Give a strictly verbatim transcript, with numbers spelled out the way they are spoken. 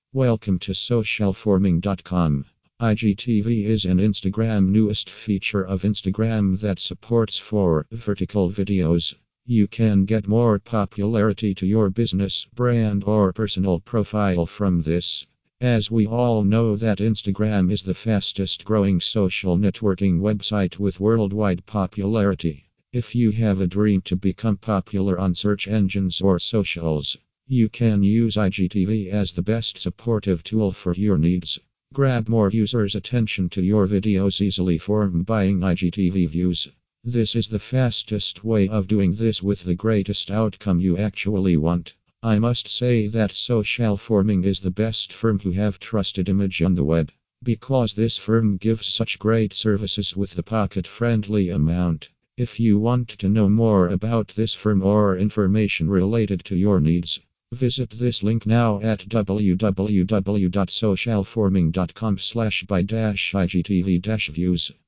Welcome to social forming dot com. I G T V is an Instagram newest feature of Instagram that supports for vertical videos. You can get more popularity to your business, brand, or personal profile from this. As we all know that Instagram is the fastest growing social networking website with worldwide popularity. If you have a dream to become popular on search engines or socials, you can use I G T V as the best supportive tool for your needs. Grab more users' attention to your videos easily from buying I G T V views. This is the fastest way of doing this with the greatest outcome you actually want. I must say that Social Forming is the best firm to have trusted image on the web, because this firm gives such great services with the pocket-friendly amount. If you want to know more about this firm or information related to your needs, visit this link now at w w w dot social forming dot com slash buy dash I G T V dash views.